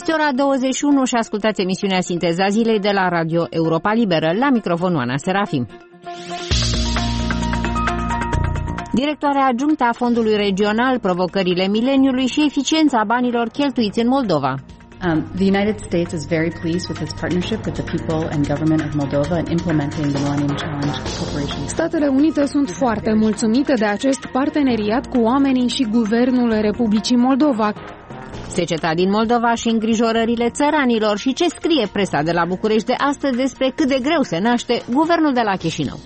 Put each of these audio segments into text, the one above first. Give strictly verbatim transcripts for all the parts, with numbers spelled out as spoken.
Este ora douăzeci și unu și ascultați emisiunea Sinteza Zilei de la Radio Europa Liberă. La microfon Oana Serafim. Directoarea adjunctă a Fondului Regional, provocările mileniului și eficiența banilor cheltuiți în Moldova. Um, the United States is very pleased with its partnership with the people and government of Moldova in implementing the Millennium Challenge Corporation. Statele Unite sunt foarte mulțumite de acest parteneriat cu oamenii și guvernul Republicii Moldova. Seceta din Moldova și îngrijorările țăranilor și ce scrie presa de la București de astăzi despre cât de greu se naște guvernul de la Chișinău.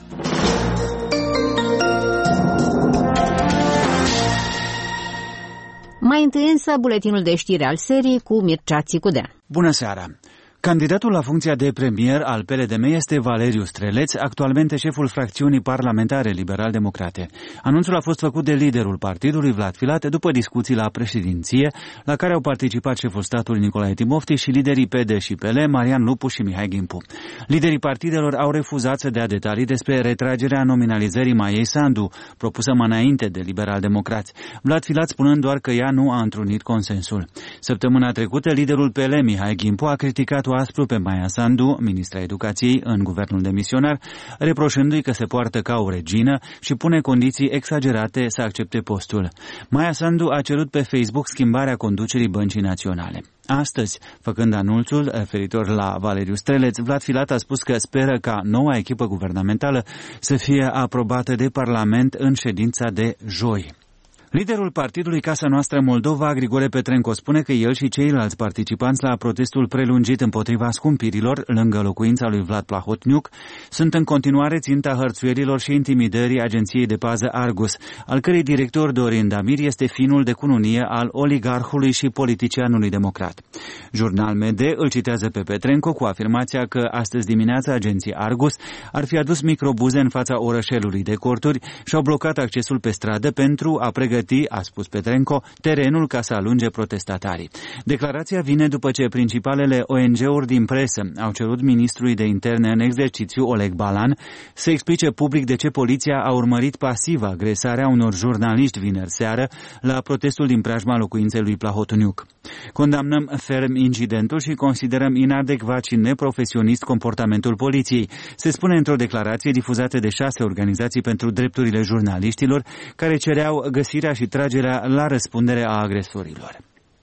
Mai întâi însă buletinul de știri al serii cu Mircea Țicudea. Bună seara! Candidatul la funcția de premier al P L D M este Valeriu Streleț, actualmente șeful fracțiunii parlamentare liberal-democrate. Anunțul a fost făcut de liderul partidului, Vlad Filat, după discuții la președinție, la care au participat șeful statului Nicolae Timofti și liderii P D și P L, Marian Lupu și Mihai Gimpu. Liderii partidelor au refuzat să dea detalii despre retragerea nominalizării Maiei Sandu, propusă mai înainte de liberal-democrați. Vlad Filat spunând doar că ea nu a întrunit consensul. Săptămâna trecută, liderul P L, Mihai Gimpu, a criticat aspru pe Maia Sandu, ministra educației în guvernul demisionar, reproșându-i că se poartă ca o regină și pune condiții exagerate să accepte postul. Maia Sandu a cerut pe Facebook schimbarea conducerii Băncii Naționale. Astăzi, făcând anunțul referitor la Valeriu Streleț, Vlad Filat a spus că speră ca noua echipă guvernamentală să fie aprobată de Parlament în ședința de joi. Liderul partidului Casa Noastră Moldova, Grigore Petrenco, spune că el și ceilalți participanți la protestul prelungit împotriva scumpirilor lângă locuința lui Vlad Plahotniuc sunt în continuare ținta hărțuierilor și intimidării agenției de pază Argus, al cărei director Dorin Damir este finul de cununie al oligarhului și politicianului democrat. Jurnal M D îl citează pe Petrenco cu afirmația că astăzi dimineața agenții Argus ar fi adus microbuze în fața orășelului de corturi și au blocat accesul pe stradă pentru a pregăti, a spus Petrenco, terenul ca să alunge protestatarii. Declarația vine după ce principalele O N G-uri din presă au cerut ministrului de interne în exercițiu, Oleg Balan, să explice public de ce poliția a urmărit pasiv agresarea unor jurnaliști vineri seară la protestul din preajma locuinței lui Plahotniuc. Condamnăm ferm incidentul și considerăm inadecvat și neprofesionist comportamentul poliției, se spune într-o declarație difuzată de șase organizații pentru drepturile jurnaliștilor, care cereau găsirea și tragerea la răspundere a agresorilor.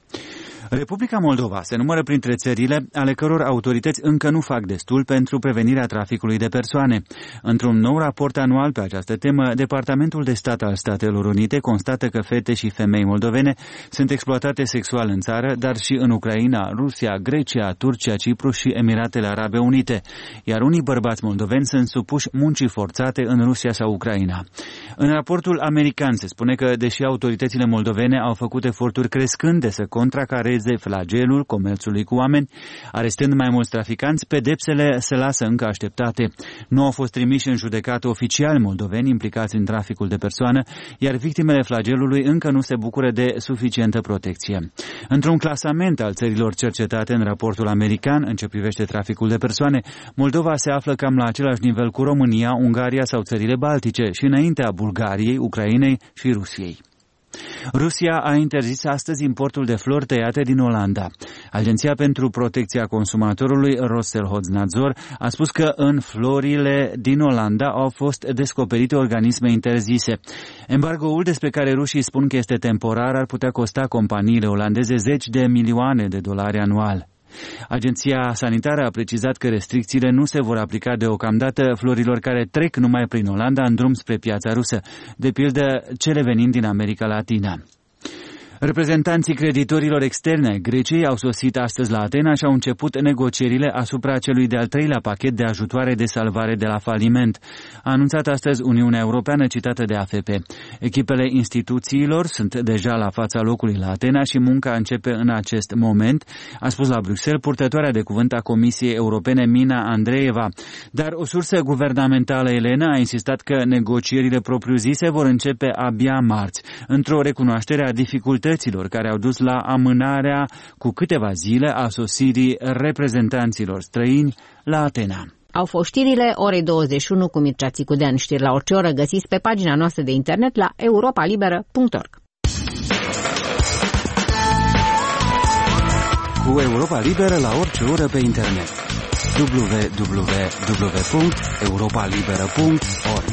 Republica Moldova se numără printre țările ale căror autorități încă nu fac destul pentru prevenirea traficului de persoane. Într-un nou raport anual pe această temă, Departamentul de Stat al Statelor Unite constată că fete și femei moldovene sunt exploatate sexual în țară, dar și în Ucraina, Rusia, Grecia, Turcia, Cipru și Emiratele Arabe Unite, iar unii bărbați moldoveni sunt supuși muncii forțate în Rusia sau Ucraina. În raportul american se spune că, deși autoritățile moldovene au făcut eforturi crescânde să contracareze flagelul comerțului cu oameni, arestând mai mulți traficanți, pedepsele se lasă încă așteptate. Nu au fost trimiși în judecată oficiali moldoveni implicați în traficul de persoană, iar victimele flagelului încă nu se bucură de suficientă protecție. Într-un clasament al țărilor cercetate în raportul american în ce privește traficul de persoane, Moldova se află cam la același nivel cu România, Ungaria sau țările Baltice și înaintea Bulgariei, Ucrainei și Rusiei. Rusia a interzis astăzi importul de flori tăiate din Olanda. Agenția pentru Protecția Consumatorului, Rossellhoznadzor, a spus că în florile din Olanda au fost descoperite organisme interzise. Embargoul, despre care rușii spun că este temporar, ar putea costa companiile olandeze zeci de milioane de dolari anual. Agenția sanitară a precizat că restricțiile nu se vor aplica deocamdată florilor care trec numai prin Olanda în drum spre piața rusă, de pildă cele venind din America Latină. Reprezentanții creditorilor externe ai Greciei au sosit astăzi la Atena și au început negocierile asupra celui de-al treilea pachet de ajutoare de salvare de la faliment. A anunțat astăzi Uniunea Europeană, citată de A F P. Echipele instituțiilor sunt deja la fața locului la Atena și munca începe în acest moment, a spus la Bruxelles purtătoarea de cuvânt a Comisiei Europene Mina Andreeva. Dar o sursă guvernamentală elenă a insistat că negocierile propriu-zise vor începe abia marți, într-o recunoaștere a dificultăților care au dus la amânarea cu câteva zile a sosirii reprezentanților străini la Atena. Au fost știrile orei douăzeci și unu cu Mircea Țicudean. Știri la orice oră găsiți pe pagina noastră de internet la europa liberă punct org. cu Europa Liberă la orice oră pe internet. w w w punct europa liberă punct org.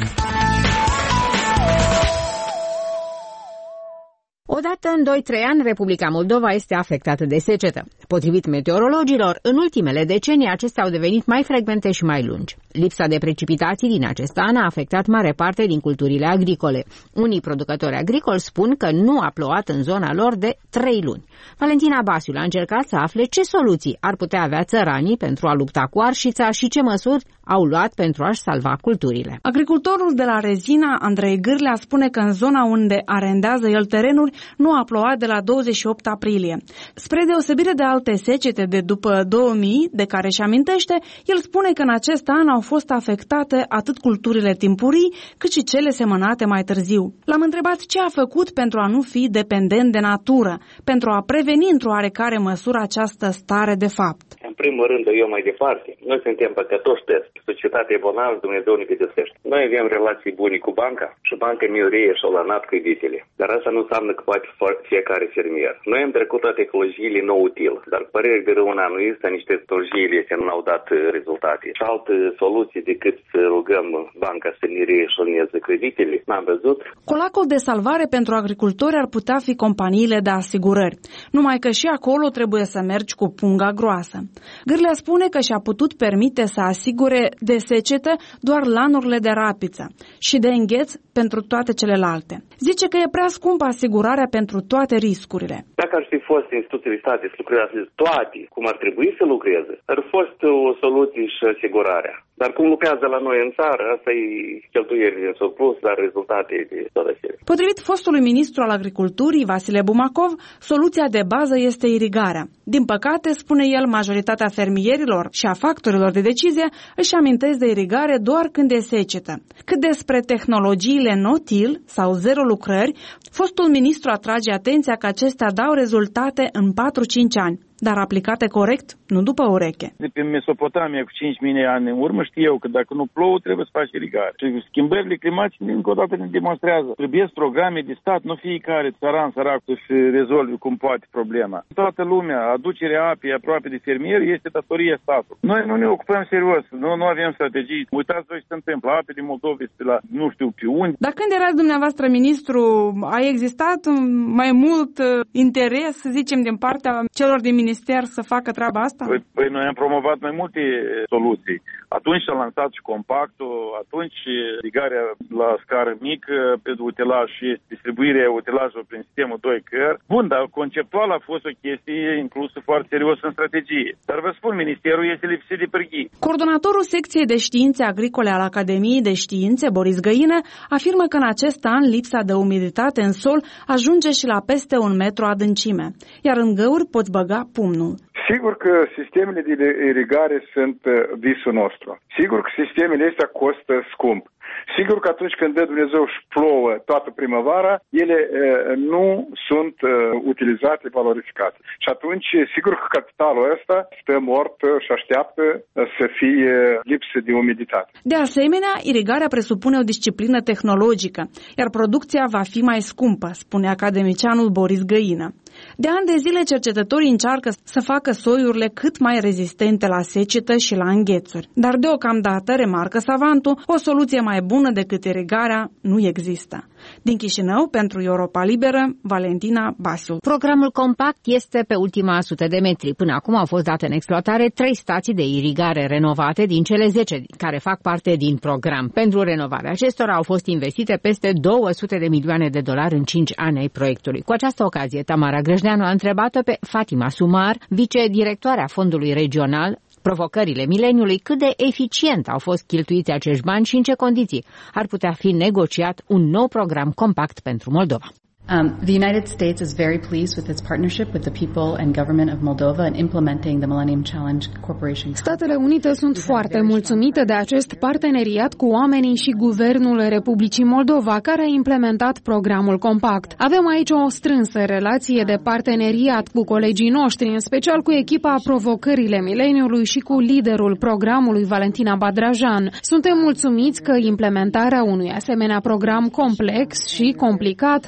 Odată în doi trei ani, Republica Moldova este afectată de secetă. Potrivit meteorologilor, în ultimele decenii acestea au devenit mai frecvente și mai lungi. Lipsa de precipitații din acest an a afectat mare parte din culturile agricole. Unii producători agricoli spun că nu a plouat în zona lor de trei luni. Valentina Basiul a încercat să afle ce soluții ar putea avea țăranii pentru a lupta cu arșița și ce măsuri au luat pentru a-și salva culturile. Agricultorul de la Rezina, Andrei Gârlea, spune că în zona unde arendează el terenuri nu a plouat de la douăzeci și opt aprilie. Spre deosebire de alte secete de după două mii, de care își amintește, el spune că în acest an au fost afectate atât culturile timpurii, cât și cele semănate mai târziu. L-am întrebat ce a făcut pentru a nu fi dependent de natură, pentru a preveni într-o oarecare măsură această stare de fapt. În primul rând, eu mai departe, noi suntem păcătoși tăți. Societatea e bolnavă, Dumnezeu ne pedepsește. Noi avem relații bune cu banca și banca miurie și-a lanat creditele. Dar asta nu înseamnă că poate fiecare fermier. Noi am trecut toate ecologiile nou util, dar părere de rău în anul ăsta niște tehnologiile nu au dat rezultate. Și altă soluție decât să rugăm banca să ne reșoneze creditele, n-am văzut. Colacul de salvare pentru agricultori ar putea fi companiile de asigurări. Numai că și acolo trebuie să mergi cu punga groasă. Gârlea spune că și-a putut permite să asigure de secetă doar lanurile de rapiță și de îngheț pentru toate celelalte. Zice că e prea scumpă asigurarea pentru toate riscurile. Dacă ar fi fost instituțiile de state să lucreze toate cum ar trebui să lucreze, ar fi fost o soluție și asigurarea. Dar cum lucrează la noi în țară, asta e cheltuieli din surplus, dar rezultate de toată serie. Potrivit fostului ministru al agriculturii, Vasile Bumacov, soluția de bază este irigarea. Din păcate, spune el, majoritatea fermierilor și a factorilor de decizie își amintesc de irigare doar când e secetă. Cât despre tehnologiile no-till sau zero lucrări, fostul ministru atrage atenția că acestea dau rezultate în patru cinci ani. Dar aplicate corect, nu după ureche. De pe Mesopotamia cu cinci mii de ani în urmă știu eu că dacă nu plouă trebuie să faci irigare. Și schimbările climatice încă o dată ne demonstrează. Trebuie programe de stat, nu fiecare țăran sărac să rezolve cum poate problema. Toată lumea, aducerea apei aproape de fermieri este datoria statului. Noi nu ne ocupăm serios, nu, nu avem strategii. Uitați voi ce se întâmplă, apele Moldovei pe la nu știu pe unde. Dar când erați dumneavoastră ministru, a existat mai mult interes, să zicem, din partea celor din minister să facă treaba asta? Păi, păi noi am promovat mai multe soluții. Atunci s-a lansat și compactul, atunci irigarea la scară mică pe utilaj și distribuirea utilajului prin sistemul doi cări. Bun, dar conceptual a fost o chestie inclusă foarte serios în strategie. Dar vă spun, ministerul este lipsit de pârghii. Coordonatorul secției de științe agricole al Academiei de Științe, Boris Găină, afirmă că în acest an lipsa de umiditate în sol ajunge și la peste un metru adâncime, iar în găuri poți băga pumnul. Sigur că sistemele de irigare sunt visul nostru. Sigur că sistemele astea costă scump. Sigur că atunci când dă Dumnezeu și plouă toată primăvara, ele e, nu sunt e, utilizate, valorificate. Și atunci, sigur că capitalul ăsta stă mort și așteaptă să fie lipsă de umiditate. De asemenea, irigarea presupune o disciplină tehnologică, iar producția va fi mai scumpă, spune academicianul Boris Găină. De ani de zile, cercetătorii încearcă să facă soiurile cât mai rezistente la secetă și la înghețuri. Dar deocamdată, remarcă savantul, o soluție mai bună decât irigarea nu există. Din Chișinău, pentru Europa Liberă, Valentina Basiu. Programul Compact este pe ultima sută de metri. Până acum au fost date în exploatare trei stații de irigare renovate din cele zece care fac parte din program. Pentru renovarea acestora au fost investite peste două sute de milioane de dolari în cinci ani ai proiectului. Cu această ocazie, Tamara Grăjneanu a întrebat-o pe Fatima Sumar, vicedirectoarea Fondului Regional, provocările mileniului, cât de eficient au fost cheltuiți acești bani și în ce condiții ar putea fi negociat un nou program compact pentru Moldova. Um, the United States is very pleased with its partnership with the people and government of Moldova in implementing the Millennium Challenge Corporation. Statele Unite sunt foarte mulțumite de acest parteneriat cu oamenii și Guvernul Republicii Moldova, care a implementat programul Compact. Avem aici o strânsă relație de parteneriat cu colegii noștri, în special cu echipa Provocările Mileniului și cu liderul programului, Valentina Badrajan. Suntem mulțumiți că implementarea unui asemenea program complex și complicat va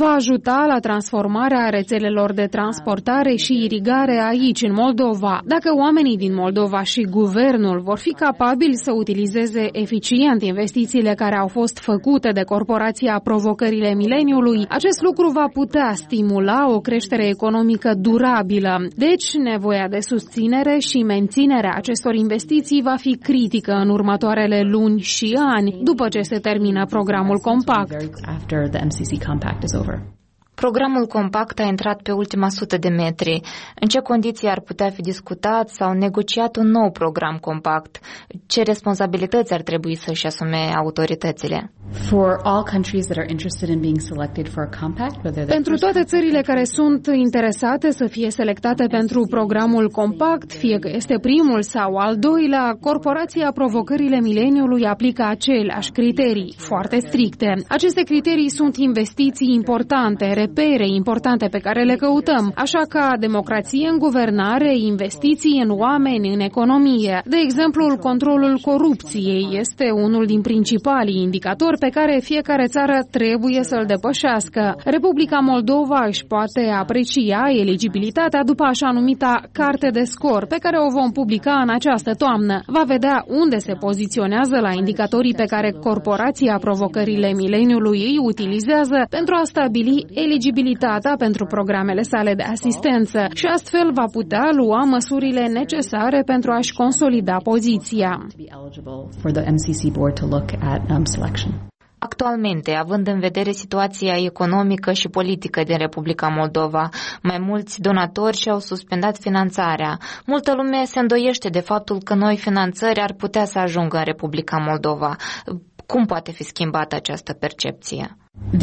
va ajuta la transformarea rețelelor de transportare și irigare aici, în Moldova. Dacă oamenii din Moldova și guvernul vor fi capabili să utilizeze eficient investițiile care au fost făcute de Corporația Provocările Mileniului, acest lucru va putea stimula o creștere economică durabilă. Deci, nevoia de susținere și menținerea acestor investiții va fi critică în următoarele luni și ani, după ce se termină programul Compact. Programul Compact a intrat pe ultima sută de metri. În ce condiții ar putea fi discutat sau negociat un nou program Compact? Ce responsabilități ar trebui să-și asume autoritățile? Pentru toate țările care sunt interesate să fie selectate pentru programul Compact, fie că este primul sau al doilea, Corporația Provocările Mileniului aplică aceleași criterii, foarte stricte. Aceste criterii sunt investiții importante, repere importante pe care le căutăm, așa ca democrație în guvernare, investiții în oameni, în economie. De exemplu, controlul corupției este unul din principalii indicatori pe care fiecare țară trebuie să-l depășească. Republica Moldova își poate aprecia eligibilitatea după așa numita carte de scor, pe care o vom publica în această toamnă. Va vedea unde se poziționează la indicatorii pe care Corporația Provocările Mileniului îi utilizează pentru a stabili eligibilitatea pentru programele sale de asistență și astfel va putea lua măsurile necesare pentru a-și consolida poziția. Actualmente, având în vedere situația economică și politică din Republica Moldova, mai mulți donatori și-au suspendat finanțarea. Multă lume se îndoiește de faptul că noi finanțări ar putea să ajungă în Republica Moldova. Cum poate fi schimbată această percepție?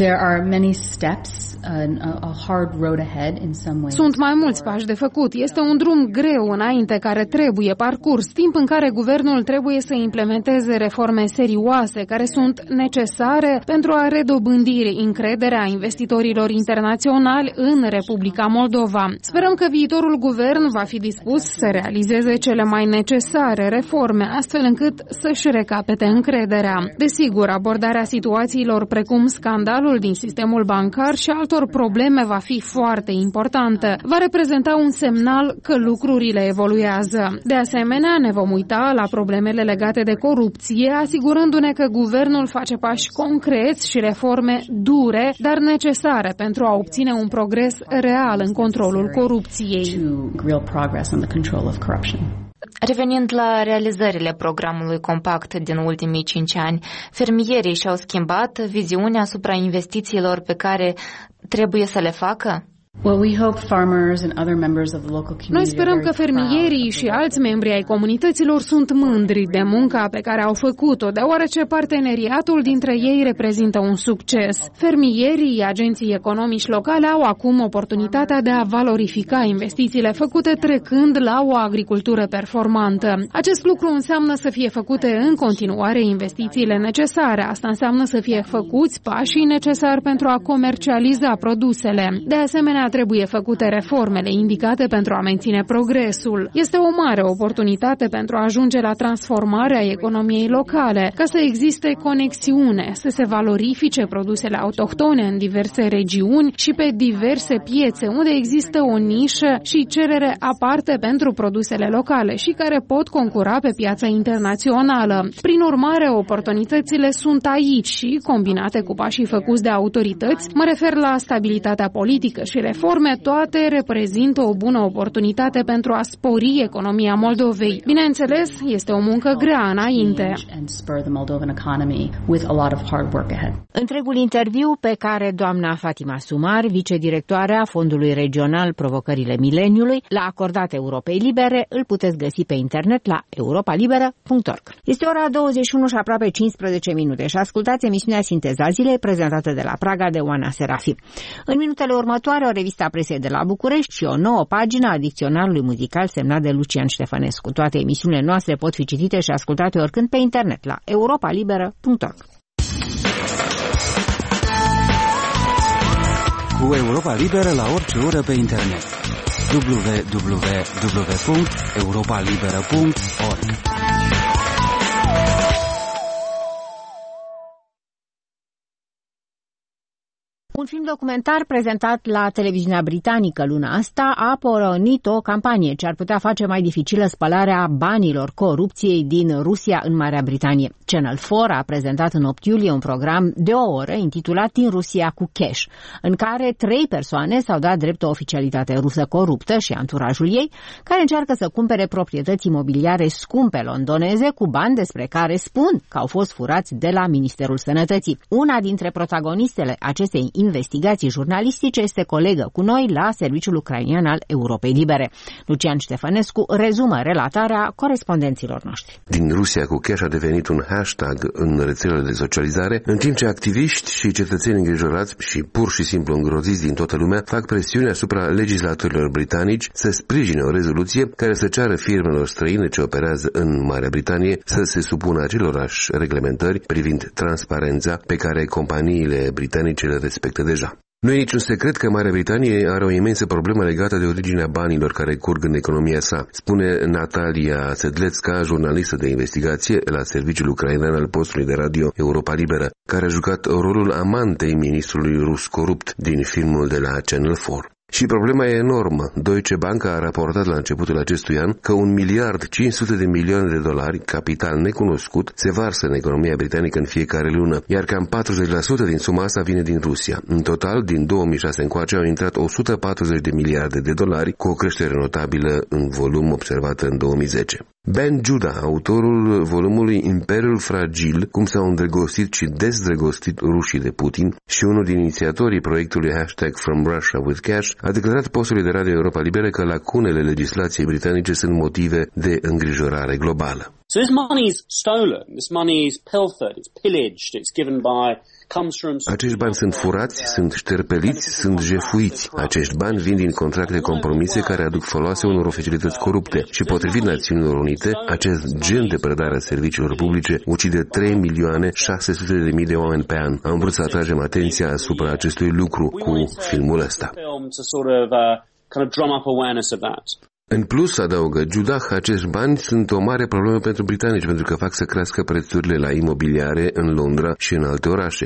Sunt mai mulți pași de făcut. Este un drum greu înainte care trebuie parcurs, timp în care guvernul trebuie să implementeze reforme serioase care sunt necesare pentru a redobândi încrederea investitorilor internaționali în Republica Moldova. Sperăm că viitorul guvern va fi dispus să realizeze cele mai necesare reforme, astfel încât să-și recapete încrederea. Desigur, abordarea situațiilor precum scandalul din sistemul bancar și altor probleme va fi foarte importantă. Va reprezenta un semnal că lucrurile evoluează. De asemenea, ne vom uita la problemele legate de corupție, asigurându-ne că guvernul face pași concreți și reforme dure, dar necesare pentru a obține un progres real în controlul corupției. Revenind la realizările programului Compact din ultimii cinci ani, fermierii și-au schimbat viziunea asupra investițiilor pe care trebuie să le facă? Noi sperăm că fermierii și alți membri ai comunităților sunt mândri de munca pe care au făcut-o, deoarece parteneriatul dintre ei reprezintă un succes. Fermierii, agenții economici locale au acum oportunitatea de a valorifica investițiile făcute trecând la o agricultură performantă. Acest lucru înseamnă să fie făcute în continuare investițiile necesare. Asta înseamnă să fie făcuți pașii necesari pentru a comercializa produsele. De asemenea, trebuie făcute reformele indicate pentru a menține progresul. Este o mare oportunitate pentru a ajunge la transformarea economiei locale, ca să existe conexiune, să se valorifice produsele autohtone în diverse regiuni și pe diverse piețe, unde există o nișă și cerere aparte pentru produsele locale și care pot concura pe piața internațională. Prin urmare, oportunitățile sunt aici și, combinate cu pașii făcuți de autorități, mă refer la stabilitatea politică și reforme, toate reprezintă o bună oportunitate pentru a spori economia Moldovei. Bineînțeles, este o muncă grea înainte. Întregul interviu pe care doamna Fatima Sumar, vicedirectoarea Fondului Regional Provocările Mileniului, l-a acordat Europei Libere, îl puteți găsi pe internet la europa liberă punct org. Este ora douăzeci și unu și aproape cincisprezece minute și ascultați emisiunea Sinteza Zilei, prezentată de la Praga de Oana Serafi. În minutele următoare, o revistă a presei de la București și o nouă pagină a dicționarului muzical semnat de Lucian Ștefănescu. Toate emisiunile noastre pot fi citite și ascultate oricând pe internet la europa liberă punct org. Cu Europa Liberă la orice oră pe internet. w w w punct europa liberă punct org Un film documentar prezentat la televiziunea britanică luna asta a pornit o campanie ce ar putea face mai dificilă spălarea banilor corupției din Rusia în Marea Britanie. Channel patru a prezentat în opt iulie un program de o oră intitulat Din Rusia cu Cash, în care trei persoane s-au dat drept o oficialitate rusă coruptă și anturajul ei, care încearcă să cumpere proprietăți imobiliare scumpe londoneze cu bani despre care spun că au fost furați de la Ministerul Sănătății. Una dintre protagonistele acestei investigații jurnalistice este colegă cu noi la Serviciul Ucrainian al Europei Libere. Lucian Ștefănescu rezumă relatarea corespondenților noștri. Din Rusia cu Cash a devenit un hashtag în rețelele de socializare, în timp ce activiști și cetățeni îngrijorați și pur și simplu îngroziți din toată lumea fac presiune asupra legislatorilor britanici să sprijine o rezoluție care să ceară firmelor străine ce operează în Marea Britanie să se supună acelorași reglementări privind transparența pe care companiile britanice le respectă deja. Nu e niciun secret că Marea Britanie are o imensă problemă legată de originea banilor care curg în economia sa, spune Natalia Sedlecka, jurnalistă de investigație la Serviciul Ucrainean al postului de radio Europa Liberă, care a jucat rolul amantei ministrului rus corupt din filmul de la Channel patru. Și problema e enormă. Deutsche Bank a raportat la începutul acestui an că un miliard cinci sute de milioane de dolari, capital necunoscut, se varsă în economia britanică în fiecare lună, iar cam patruzeci la sută din suma asta vine din Rusia. În total, din două mii șase încoace au intrat o sută patruzeci de miliarde de dolari, cu o creștere notabilă în volum observată în două mii zece. Ben Judah, autorul volumului Imperiul Fragil, cum s-au îndrăgostit și dezdrăgostit rușii de Putin, și unul din inițiatorii proiectului hashtag From Russia with Cash, a declarat postului de radio Europa Liberă că lacunele legislației britanice sunt motive de îngrijorare globală. So this money is stolen, this money is pilfered, it's pillaged, it's given by Acești bani sunt furați, sunt șterpeliți, sunt jefuiți. Acești bani vin din contracte compromise care aduc foloase unor oficialități corupte și, potrivit Națiunilor Unite, acest gen de predare a serviciilor publice ucide trei milioane șase sute de mii de oameni pe an. Am vrut să atragem atenția asupra acestui lucru cu filmul ăsta. În plus, adaugă Judah, acești bani sunt o mare problemă pentru britanici, pentru că fac să crească prețurile la imobiliare în Londra și în alte orașe.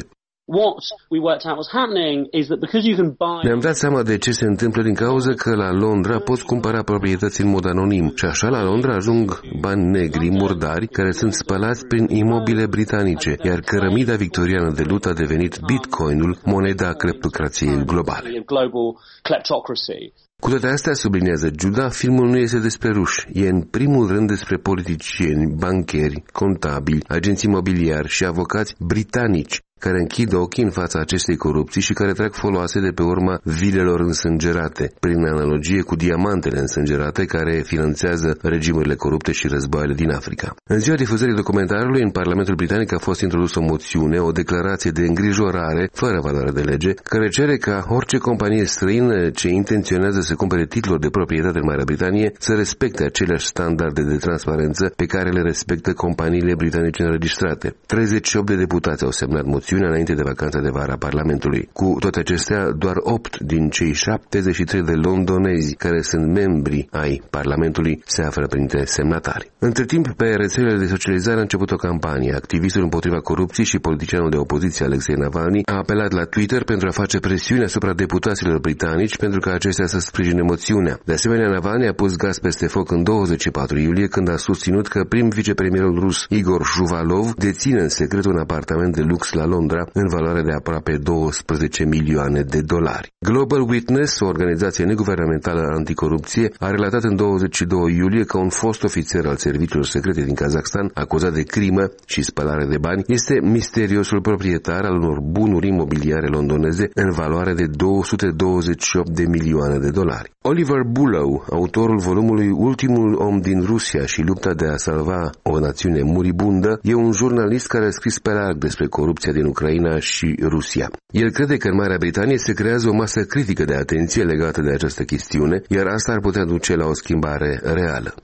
Ne-am dat seama de ce se întâmplă din cauza că la Londra poți cumpăra proprietăți în mod anonim și așa la Londra ajung bani negri, murdari, care sunt spălați prin imobile britanice, iar cărămida victoriană de lut a devenit Bitcoinul, moneda cleptocrației globale. Cu toate astea, subliniază Judah, filmul nu este despre ruși, e în primul rând despre politicieni, bancheri, contabili, agenți imobiliari și avocați britanici care închid ochii în fața acestei corupții și care trag foloase de pe urma vilelor însângerate, prin analogie cu diamantele însângerate care finanțează regimurile corupte și războaiele din Africa. În ziua difuzării documentarului, în Parlamentul Britanic a fost introdusă o moțiune, o declarație de îngrijorare, fără valoare de lege, care cere ca orice companie străină ce intenționează să cumpere titluri de proprietate în Marea Britanie să respecte aceleași standarde de transparență pe care le respectă companiile britanice înregistrate. treizeci și opt de deputați au semnat moțiunea înainte de vacanța de vară a Parlamentului. Cu toate acestea, doar opt din cei șaptezeci și trei de londonezi care sunt membri ai Parlamentului se află printre semnatari. Între timp, pe rețelele de socializare a început o campanie. Activistul împotriva corupției și politicianul de opoziție Alexei Navalny a apelat la Twitter pentru a face presiune asupra deputaților britanici pentru ca acestea să sprijine moțiunea. De asemenea, Navalny a pus gaz peste foc în douăzeci și patru iulie când a susținut că prim vicepremierul rus Igor Shuvalov deține în secret un apartament de lux la Londra în valoare de aproape douăsprezece milioane de dolari. Global Witness, o organizație neguvernamentală anticorupție, a relatat în douăzeci și doi iulie că un fost ofițer al serviciilor secrete din Kazakhstan, acuzat de crimă și spălare de bani, este misteriosul proprietar al unor bunuri imobiliare londoneze în valoare de două sute douăzeci și opt de milioane de dolari. Oliver Bullough, autorul volumului Ultimul om din Rusia și lupta de a salva o națiune muribundă, e un jurnalist care a scris pe larg despre corupția din Ucraina și Rusia. El crede că în Marea Britanie se creează o masă critică de atenție legată de această chestiune, iar asta ar putea duce la o schimbare reală.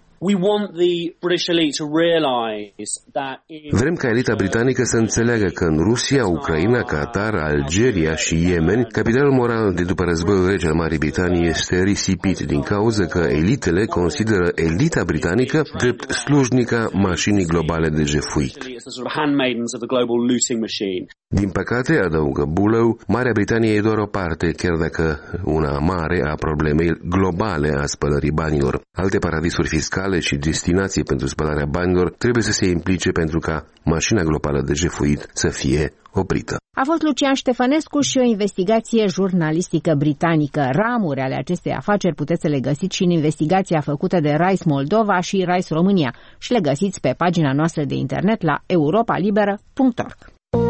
Vrem ca elita britanică să înțeleagă că în Rusia, Ucraina, Qatar, Algeria și Yemen, capitalul moral de după războiul rece al Marii Britanii este risipit din cauza că elitele consideră elita britanică drept slujnica mașinii globale de jefuit. Din păcate, adăugă Bulow, Marea Britanie e doar o parte, chiar dacă una mare, a problemei globale a spălării banilor. Alte paradisuri fiscale și destinații pentru spălarea banilor trebuie să se implice pentru ca mașina globală de jefuit să fie oprită. A fost Lucian Ștefănescu și o investigație jurnalistică britanică. Ramuri ale acestei afaceri puteți să le găsiți și în investigația făcută de Rise Moldova și Rise România și le găsiți pe pagina noastră de internet la europa liberă punct org.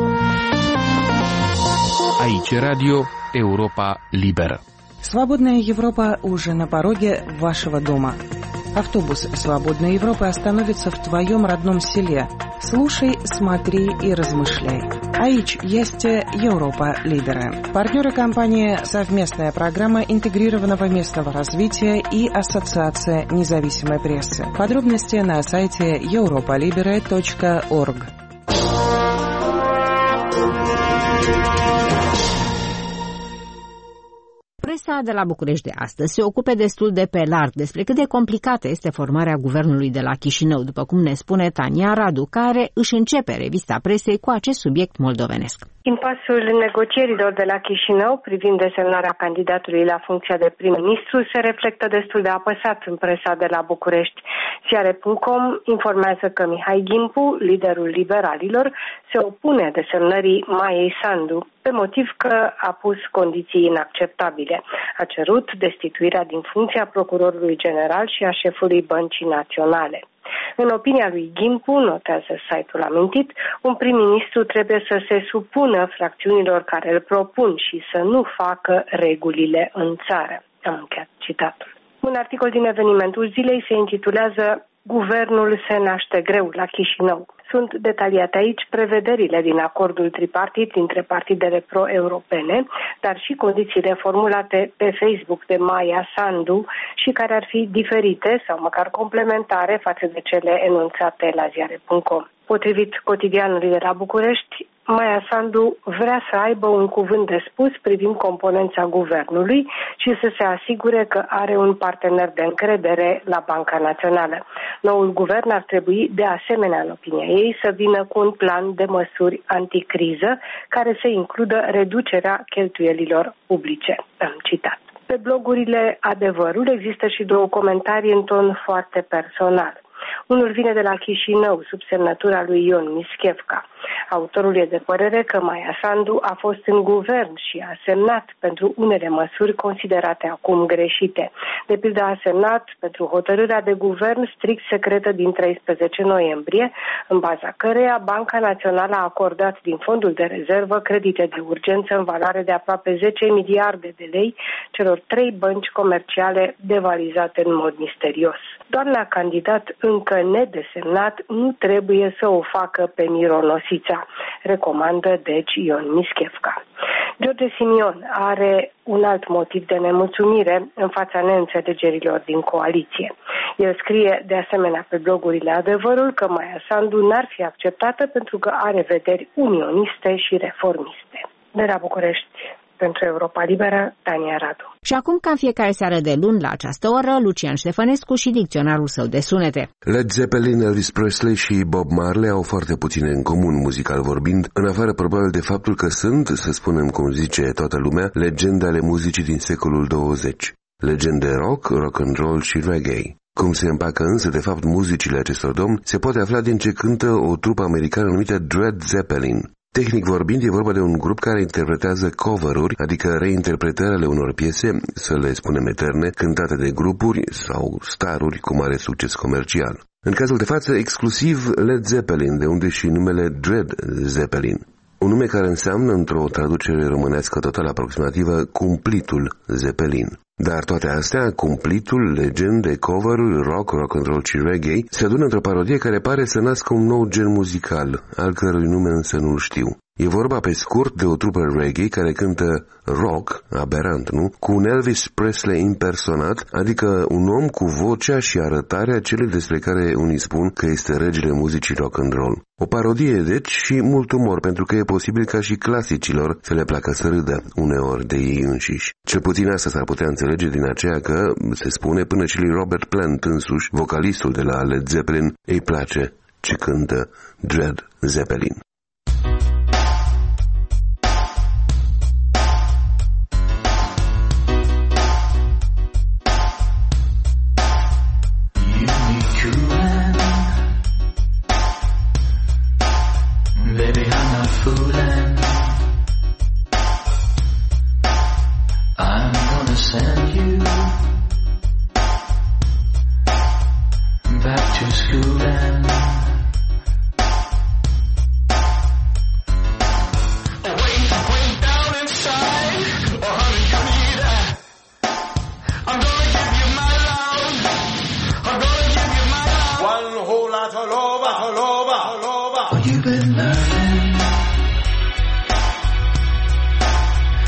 Aici Radio Europa Liberă. Свободная Европа уже на пороге вашего дома. Автобус Свободной Европы остановится в твоем родном селе. Слушай, смотри и размышляй. Aici este Europa Liberă. Партнеры компании «Совместная программа интегрированного местного развития» и Ассоциация независимой прессы. Подробности на сайте europa libera точка org. Presa de la București de astăzi se ocupe destul de pe larg despre cât de complicată este formarea guvernului de la Chișinău, după cum ne spune Tania Radu, care își începe revista presei cu acest subiect moldovenesc. Impasul negocierilor de la Chișinău privind desemnarea candidatului la funcția de prim-ministru se reflectă destul de apăsat în presa de la București. Ziare punct com informează că Mihai Gimpu, liderul liberalilor, se opune desemnării Maiei Sandu, pe motiv că a pus condiții inacceptabile. A cerut destituirea din funcția procurorului general și a șefului Băncii Naționale. În opinia lui Gimpu, notează site-ul amintit, un prim-ministru trebuie să se supună fracțiunilor care îl propun și să nu facă regulile în țară. Am încheiat citatul. Un articol din evenimentul zilei se intitulează Guvernul se naște greu la Chișinău. Sunt detaliate aici prevederile din acordul tripartit dintre partidele pro-europene, dar și condițiile formulate pe Facebook de Maia Sandu și care ar fi diferite sau măcar complementare față de cele enunțate la ziare punct com. Potrivit cotidianului de la București, Maia Sandu vrea să aibă un cuvânt de spus privind componența guvernului și să se asigure că are un partener de încredere la Banca Națională. Noul guvern ar trebui, de asemenea, în opinia ei, să vină cu un plan de măsuri anticriză care să includă reducerea cheltuielilor publice. Am citat. Pe blogurile Adevărul există și două comentarii în ton foarte personal. Unul vine de la Chișinău, sub semnătura lui Ion Mischevca. Autorul e de părere că Maia Sandu a fost în guvern și a semnat pentru unele măsuri considerate acum greșite. De pildă a semnat pentru hotărârea de guvern strict secretă din treisprezece noiembrie, în baza căreia Banca Națională a acordat din fondul de rezervă credite de urgență în valoare de aproape zece miliarde de lei celor trei bănci comerciale devalizate în mod misterios. Doamna candidat încă nedesemnat nu trebuie să o facă pe mironosița, recomandă deci Ion Mischevca. George Simion are un alt motiv de nemulțumire în fața neînțelegerilor din coaliție. El scrie de asemenea pe blogurile Adevărul că Maia Sandu n-ar fi acceptată pentru că are vederi unioniste și reformiste. De la București, pentru Europa Liberă, Tania Radu. Și acum, ca în fiecare seară de luni la această oră, Lucian Ștefănescu și dicționarul său de sunete. Led Zeppelin, Elvis Presley și Bob Marley au foarte puține în comun, muzical vorbind, în afară probabil de faptul că sunt, să spunem cum zice toată lumea, legende ale muzicii din secolul douăzeci. Legende rock, rock and roll și reggae. Cum se împacă însă de fapt muzicile acestor domni, se poate afla din ce cântă o trupă americană numită Led Zeppelin. Tehnic vorbind, e vorba de un grup care interpretează cover-uri, adică reinterpretări ale unor piese, să le spunem eterne, cântate de grupuri sau staruri cu mare succes comercial. În cazul de față, exclusiv Led Zeppelin, de unde și numele Led Zeppelin. Un nume care înseamnă, într-o traducere românească total aproximativă, cumplitul Zeppelin. Dar toate astea, cumplitul, legende, cover-ul, rock, rock and roll și reggae, se adună într-o parodie care pare să nască un nou gen muzical, al cărui nume însă nu-l știu. E vorba pe scurt de o trupă reggae care cântă rock, aberant, nu? Cu un Elvis Presley impersonat, adică un om cu vocea și arătarea celui despre care unii spun că este regele muzicii rock and roll. O parodie, deci, și mult umor, pentru că e posibil ca și clasicilor să le placă să râdă uneori de ei înșiși. Cel puțin asta s-ar putea înțelege din aceea că, se spune, până și lui Robert Plant însuși, vocalistul de la Led Zeppelin, îi place ce cântă Led Zeppelin.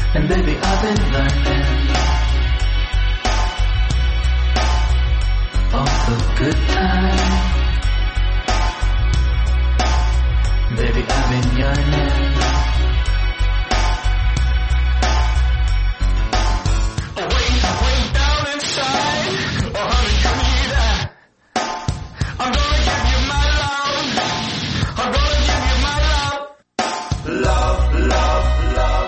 And baby, I've been learning all the good times. Baby, I've been yearning. Way, way down inside. Oh, honey, you need that. I'm gonna give you my love. I'm gonna give you my love. Love, love, love.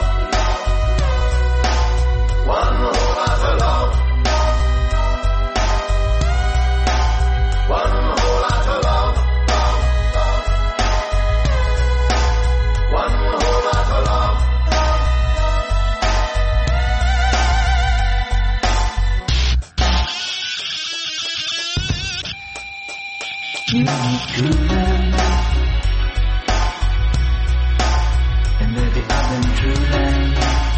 One whole lot of love. One whole lot of love. One whole lot of love. You need true love. And baby, I've been true love.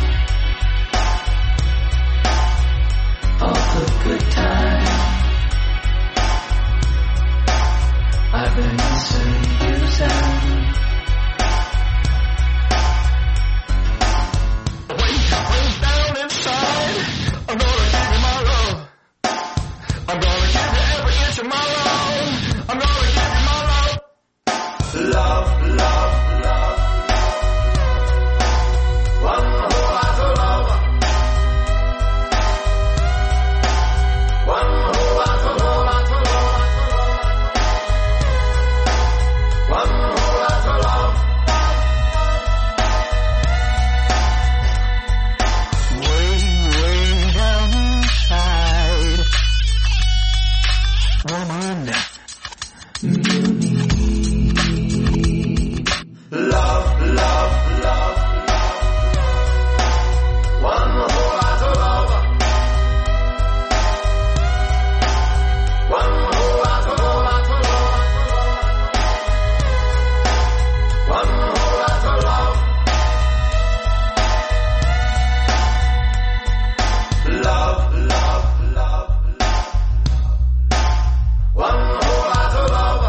All the good times I've been missing you, Sam. Way, way down inside, I'm gonna give you my love. I'm gonna give you every inch of my love. I'm gonna give you my love. Love, love, love. One whole lot of love. One whole lot of love. One whole lot of love. Way, way down inside, woman, you need love, love, love, love. One whole lot of love. One whole lot of love. One whole lot of love. Love, love, love, love. One whole lot of love.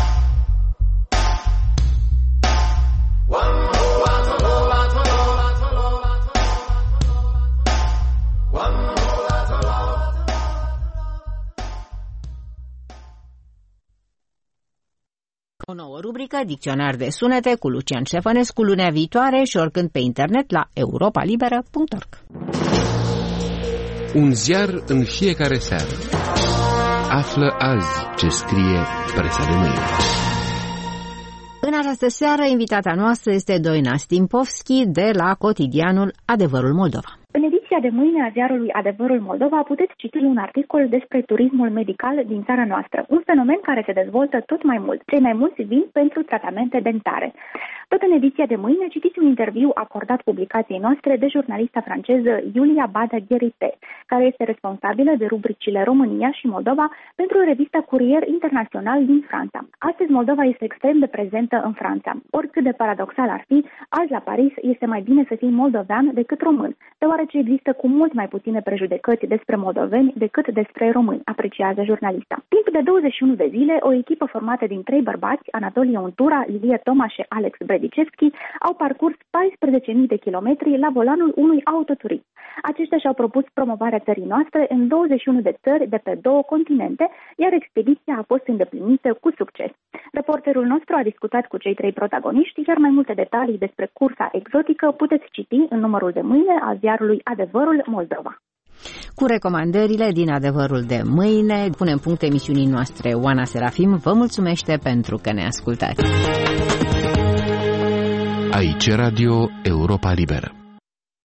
One whole lot of love. One whole lot of love. O nouă rubrică, Dicționar de sunete cu Lucian Ștefănescu, lunea viitoare și oricând pe internet la europa liberă punct org. Un ziar în fiecare seară. Află azi ce scrie presa de mâine. În această seară, invitata noastră este Doina Stimpovski de la cotidianul Adevărul Moldova. În ediția de mâine a ziarului Adevărul Moldova puteți citi un articol despre turismul medical din țara noastră, un fenomen care se dezvoltă tot mai mult. Cei mai mulți vin pentru tratamente dentare. Tot în ediția de mâine citiți un interviu acordat publicației noastre de jurnalista franceză Iulia Bada-Gherite, care este responsabilă de rubricile România și Moldova pentru revista Curier Internațional din Franța. Astăzi Moldova este extrem de prezentă în Franța. Oricât de paradoxal ar fi, azi la Paris este mai bine să fii moldovean decât român, deoarece există cu mult mai puține prejudecăți despre moldoveni decât despre români, apreciază jurnalista. Timp de douăzeci și unu de zile, o echipă formată din trei bărbați, Anatolie Untura, Ilie Toma și Alex Bredicevski, au parcurs paisprezece mii de kilometri la volanul unui autoturism. Aceștia și-au propus promovarea țării noastre în douăzeci și unu de țări de pe două continente, iar expediția a fost îndeplinită cu succes. Reporterul nostru a discutat cu cei trei protagoniști, iar mai multe detalii despre cursa exotică puteți citi în numărul de mâine al ziarului Adevărul Moldova. Cu recomandările din Adevărul de mâine, punem punct emisiunii noastre. Oana Serafim vă mulțumește pentru că ne ascultați. Aici Radio Europa Liberă.